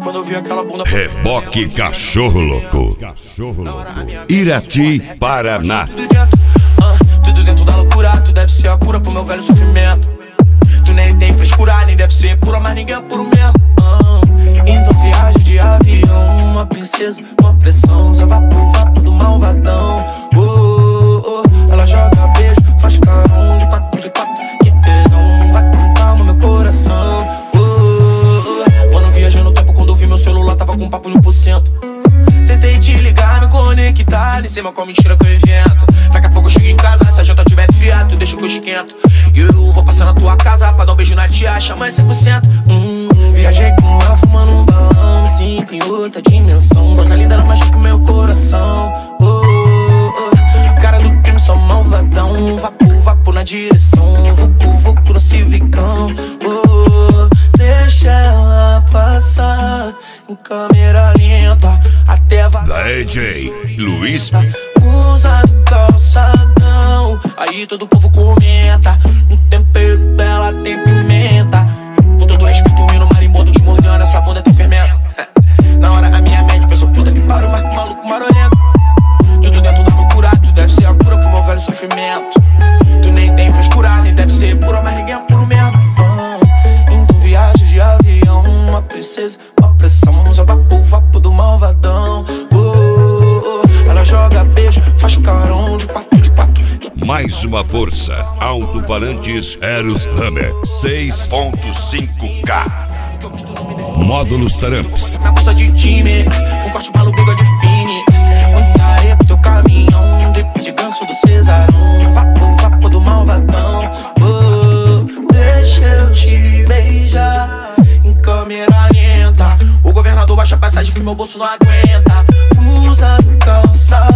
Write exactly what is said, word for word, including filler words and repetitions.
quando eu vi aquela bunda. Reboque Cachorro Louco. Cachorro Louco. Irati, Paraná. Tudo dentro, uh, tudo dentro da loucura. Tu deve ser a cura pro meu velho sofrimento. Tu nem tem frescura, nem deve ser pura, mas ninguém é puro mesmo. uh, Então viagem de avião, uma princesa, uma pressão. Só vapo, vapo do malvadão. oh, oh, oh. Ela joga beijo, faz carão de quatro de quatro. Que tesão, vai com calma meu coração. oh, oh, oh. Mano, viajei no tempo quando eu vi meu celular, tava com papo no por cento. Tentei te ligar, me conectar, nem sei mal qual mentira que eu invento. Daqui a pouco eu chego em casa, se a janta tiver fria, tu deixa que eu esquento. E eu vou passar na tua casa pra dar um beijo na tia, chama cem por cento. hum, Viajei com ela fumando um balão, me sinto em outra dimensão. Coisa linda, ela machuca o meu coração. oh, oh, oh. Cara do crime, só malvadão. Vapo, vapo na direção, vucu, vucu no civicão. oh, Deixa ela passar em câmera lenta até vai. D J Luiz. Usa do calçadão, aí todo o povo comenta. No tempero dela tem pimenta. Com todo respeito, o no marimbondo te mordendo, essa bunda tem fermento. Na hora a minha mente pensou, puta que pariu, marco maluco marolento. Tudo dentro da loucura, tu deve ser a cura pro meu velho sofrimento. Tu nem tem frescura, nem deve ser pura, mas ninguém é puro mesmo. ah, Então viagem de avião, uma princesa, uma pressão. Só vapo, vapo do malvadão. oh, oh, oh. Ela joga beijo, faz carão de quatro de quatro. Mais uma força. Alto-falantes Eros Hammer seis ponto cinco K. Módulos Taramps. Na bolsa de time, um corte maluco, bigode fine. Muita areia pro teu caminhão, drip de ganso do Cesarão. Vapo, vapo do malvadão. oh, Deixa eu te beijar em câmera lenta. O governador baixa a passagem que meu bolso não aguenta. Usa do calçado,